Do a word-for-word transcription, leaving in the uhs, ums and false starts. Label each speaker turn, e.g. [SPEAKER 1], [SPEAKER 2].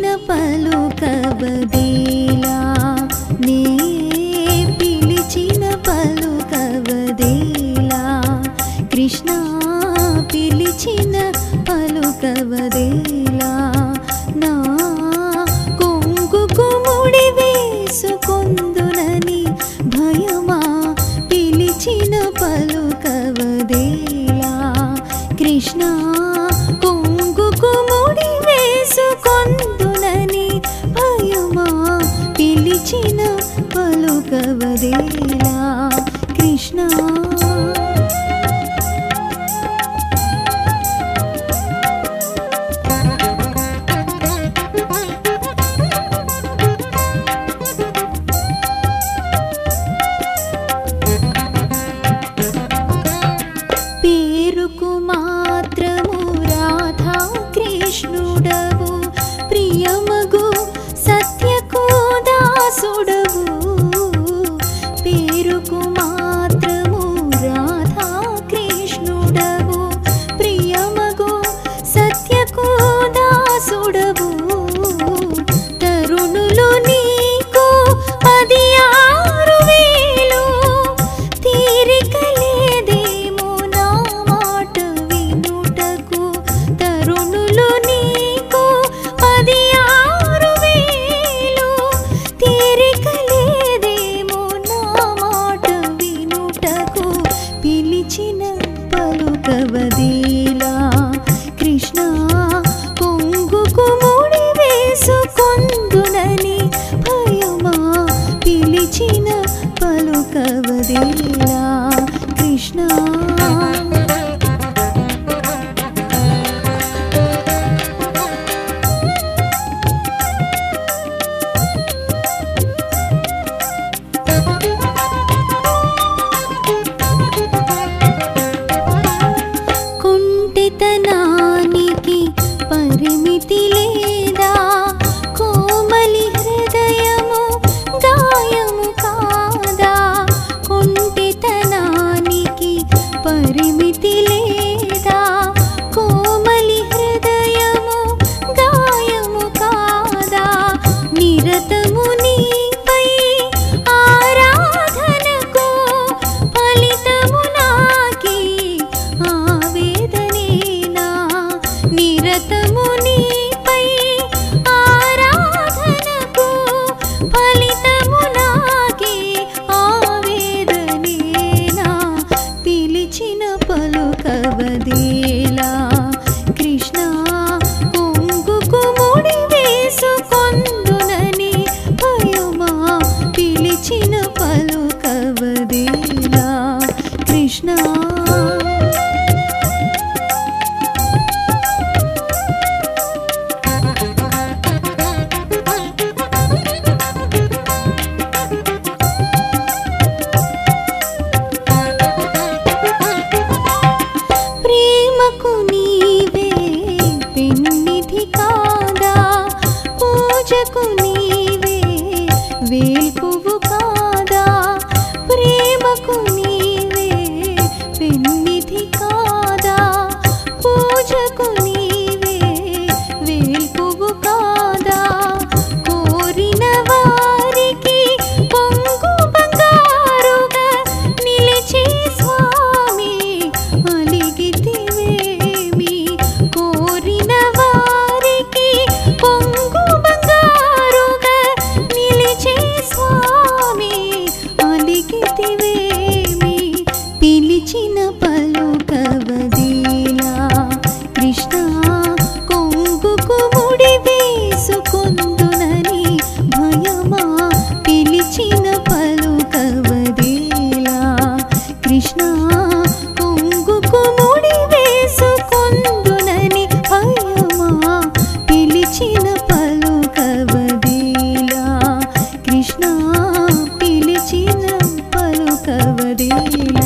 [SPEAKER 1] పిలిచిన పలుకవదేలా నే పిలిచిన పలుకవదేలా కృష్ణ పిలిచిన పలుకవదేలా నా కొంగుకు ముడి వేసుకొందునని భయమా పిలిచిన పలుకవదేలా కృష్ణ కొంగుకు ముడి వేసుకొందునని భయమా పిలిచిన పలుకవదేలా కృష్ణ పేరుకు మాత్రము రాధా కృష్ణుడవు ప్రియమగు సత్యకు దాసుడవు పేరుకు మాత్రము రాధా కృష్ణుడవు ప్రియమగు సత్యకు దాసుడవు తరుణులు నీకు పది ఆరు వేలు తీరిక లేదేమో నా మాట వినుటకు తరుణులు నీకు పది ఆరు వేలు తీరిక లేదేమో నా మాట వినుటకు పిలిచిన పలుకవదేలా కృష్ణ కొంగుకు ముడి వేసుకొందునని భయమా పిలిచిన పలుకవదేలా కృష్ణ కుంటితనానికి పరిమితి లేదా కోమలి హృదయము గాయము కాదా కుంటితనానికి పరిమితి లేదా కోమలి హృదయము గాయము కాదా నిరతము నీపై ఆరాధనకు ఫలితము నాకి ఆవేదనేనా నిరతము నీపై ఆరాధనకు ఫలితము నాకి ఆవేదనేనా పిలిచిన పలుకవదేలా కృష్ణ కొంగుకు ముడి వేసుకొందునని భయమా పిలిచిన పలుకవదేలా కృష్ణ ప్రేమకు నీవే పెన్నిధి కాదా పూజకు నీవే వేల్పువు కాదా ప్రేమకు నీవే పెన్నిధి కాదా పూజకు నీవే వేల్పువు కాదా కోరిన వారికి పొంగు బంగారుగా నిలిచే స్వామి అలిగితివేమి కోరిన వారికి పొంగు బంగారుగా నిలిచే స్వామి అలిగితివేమి పిలిచిన పలుకవదేలా కృష్ణ కొంగుకు ముడి వేసుకొందునని భయమా పిలిచిన పలుకవదేలా కృష్ణ కొంగుకు ముడి వేసుకొందునని భయమా పిలిచిన పలుకవదేలా కృష్ణ పిలిచిన పలుకవదేలా